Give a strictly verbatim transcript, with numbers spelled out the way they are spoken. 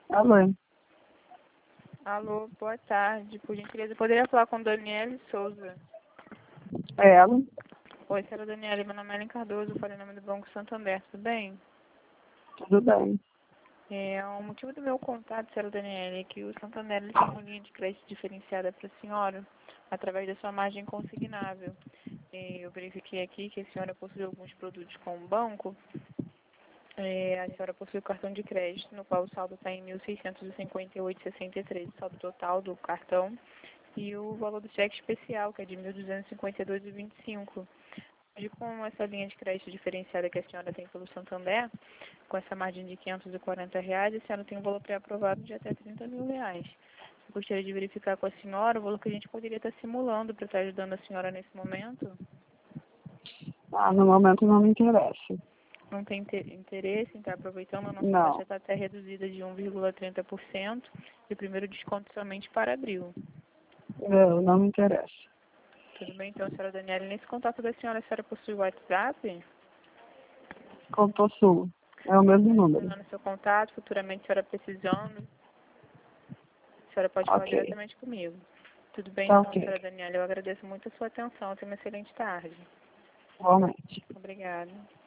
Alô? Alô, boa tarde. Por gentileza, poderia falar com Daniele Souza? É ela? Oi, senhora Daniele, meu nome é Ellen Cardoso, falei em nome do Banco Santander, tudo bem? Tudo bem. É, o motivo do meu contato, senhora Daniele, é que o Santander ele tem uma linha de crédito diferenciada para a senhora, através da sua margem consignável. É, eu verifiquei aqui que a senhora possui alguns produtos com o banco. É, a senhora possui o cartão de crédito, no qual o saldo está em mil seiscentos e cinquenta e oito vírgula sessenta e três, o saldo total do cartão, e o valor do cheque especial, que é de mil duzentos e cinquenta e dois vírgula vinte e cinco. E com essa linha de crédito diferenciada que a senhora tem pelo Santander, com essa margem de quinhentos e quarenta reais, a senhora tem um valor pré-aprovado de até trinta mil reais. Eu gostaria de verificar com a senhora o valor que a gente poderia estar simulando para estar ajudando a senhora nesse momento. Ah, no momento não me interessa. Não tem interesse em estar aproveitando, a nossa Não. taxa está até reduzida de um vírgula trinta por cento e o primeiro desconto somente para abril. Não, não me interessa. Tudo bem, então, senhora Daniela, nesse contato da senhora, a senhora possui o WhatsApp? Como possuo. É o mesmo número. No seu contato, futuramente a senhora precisando, a senhora pode falar Ok. diretamente comigo. Tudo bem, Tá então, ok. senhora Daniela, eu agradeço muito a sua atenção. Tenha uma excelente tarde. Igualmente. Obrigada.